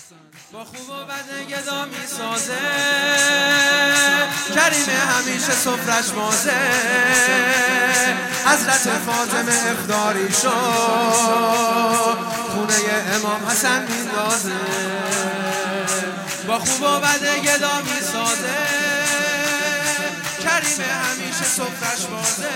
با خوب و بد گدا میسازه، کریم همیشه سفرش مازه. حضرت فاطمه افطاری شد، خونه امام حسن میندازه. با خوب و بد گدا میسازه، کریم همیشه سفرش مازه.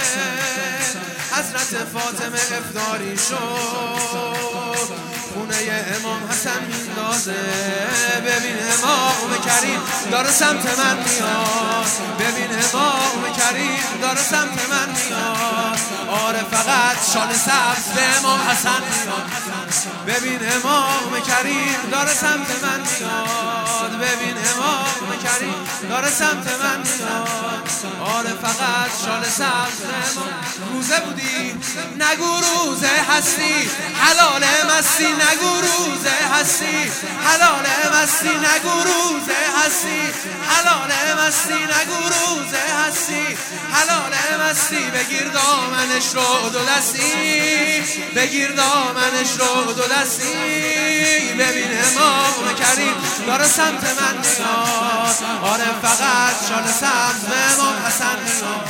حضرت فاطمه افطاری شد، خونه امام حسن میندازه. ببین امام کریم داره سمت من میاد، ببین امام کریم داره سمت من میاد. آره فقط شال سبز به امام حسن میاد. ببین امام کریم داره سمت من میاد، ببین امام کریم داره سمت من میاد. آره فقط شال سبز به امام. روزه بودی نگو روزه هستی، حلال مستی نگو روزه هستی، حلال مستی نگو روزه هستی، حلال مستی نگو روزه هستی، حلال مستی. بگیر دامنش رو دو دستی، بگیر دامنش رو دو دستی. ببین امام کریم داره سمت من میاد. آره فقط شال سبز به امام حسن میاد.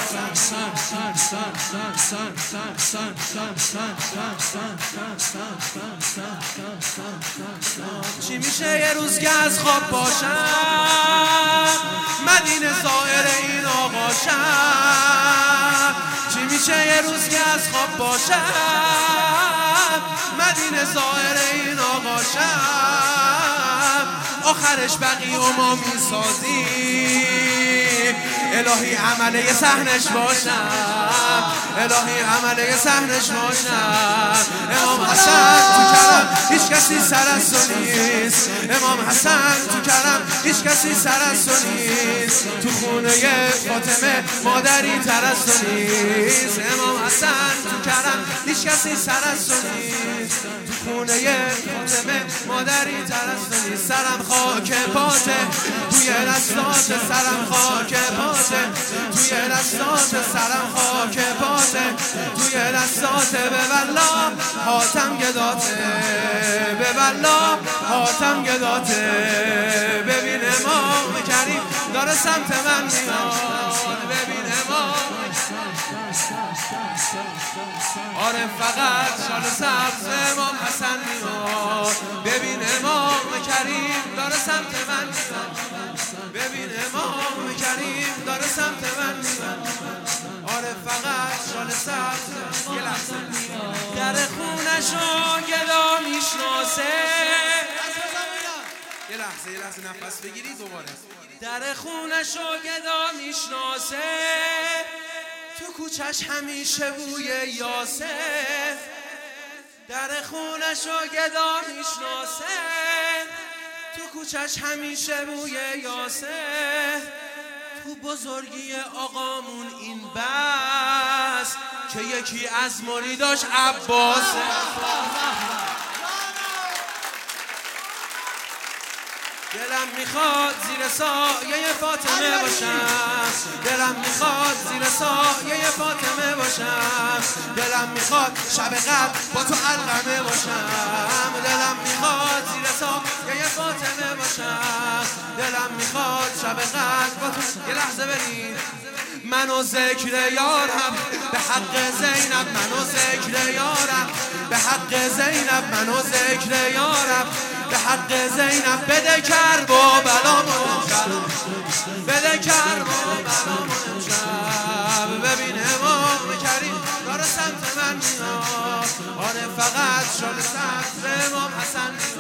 چی میشه یه روز که از خواب باشم، مدینه زائر این آقاشم. چی میشه یه روز که از خواب باشم، مدینه زائر این آقاشم. آخرش بقی و ما میسازی، الهی عمله صحنش باشم، الهی عمله صحنش باشم. امام حسن تو کرم هیچ کسی سر از تو نیست، امام حسن تو کرم هیچ کسی سر از تو نیست. تو خونه فاطمه مادری تر از تو نیست، امام حسن تو کرم هیچ کسی سر از تو نیست. تو خونه فاطمه مادری تر از تو نیست. سرم خاک پاته توی دستات، سرم خاک پاته توی دستات، سرم خاک پاته توی دستات. به والله حاتم گداته، به والله حاتم گداته. ببین امام کریم داره سمت من میاد، ببین امام. آره فقط شال سبز امام حسن میاد. ببین امام کریم داره سمت من میاد، ببین امام کریم داره سمت من میاد. آره فقط شال سبز. یه لحظه در خونشو گدا میشناسه، یه لحظه نفس بگیری دوباره. در خونشو گدا میشناسه، تو کوچش همیشه بوی یاسه. در خونشو گدا میشناسه، تو کوچش همیشه بوی یاسه. تو بزرگی آقامون این بس که یکی از مریداش عباسه. دلم میخواد زیر سایه فاطمه باشم، دلم میخواد زیر سایه فاطمه باشم. دلم میخواد شب قدر با تو علقمه باشم، دلم میخواد زیر سایه فاطمه باشم. دلم میخواد شب قدر با تو. یه لحظه برید. منو ذکر یارم به حق زینب، منو ذکر یارم به حق زینب، منو ذکر یارم به حق زینب. بده کرب و بلامون امشب، بده کرب و بلامون امشب. ببین امام کریم داره سمت من میاد. آره فقط شال سبز امام حسن میاد.